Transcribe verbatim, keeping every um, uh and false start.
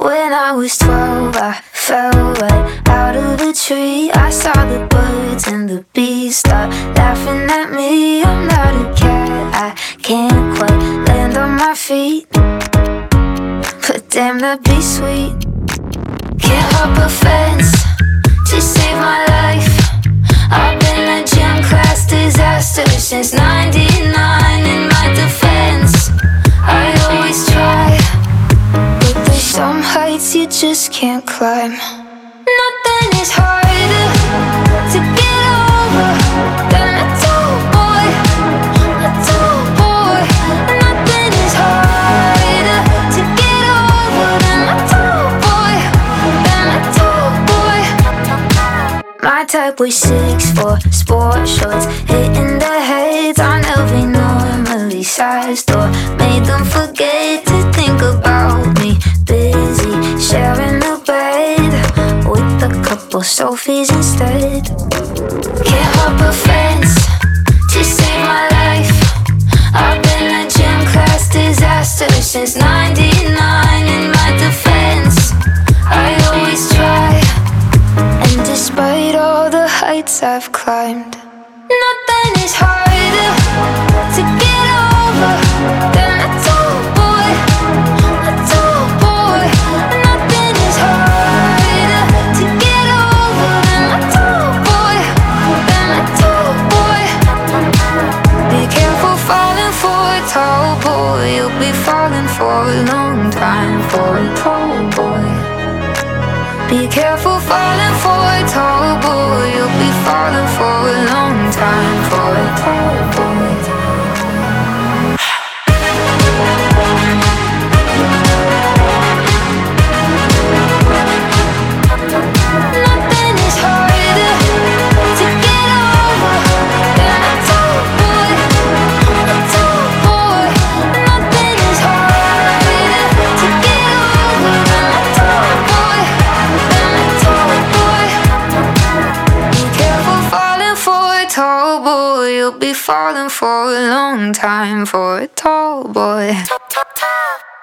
When I was twelve, I fell right out of a tree. I saw the birds and the bees start laughing at me. I'm not a cat, I can't quite land on my feet, but damn, that'd be sweet. Can't hop a fence to save my life. I've been a gym class disaster since ninety-nine. In my defense, I always try, but there's some heights you just can't climb. Nothing is harder to get over than a tall boy, a tall boy. Nothing is harder to get over than a tall boy, than a tall boy. My type was six four, sport shorts, hitting the heads on every normally sized door. Made them forget to think about me. Busy sharing the bed with a couple selfies instead. Can't hop a fence to save my life. I've been a gym class disaster since ninety-nine. In my defense, I always try, and despite all the heights I've climbed, nothing is harder to get over than a tall boy, a tall boy. Nothing is harder to get over than a tall boy, than a tall boy. Be careful falling for a tall boy. You'll be falling for a long time for a tall boy. Be careful falling for a tall boy. You'll be falling for a long time for a tall boy. Nothing is harder to get over than a tall boy, a tall boy. Nothing is harder to get over than a tall boy, than a tall boy. Be careful falling for a tall boy. You'll be falling for a long time for a tall boy.